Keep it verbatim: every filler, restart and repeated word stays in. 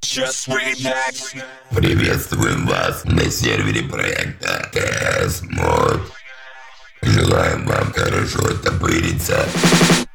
Just relax. Приветствуем вас на сервере проекта КС Мод. Желаем вам хорошо топыриться.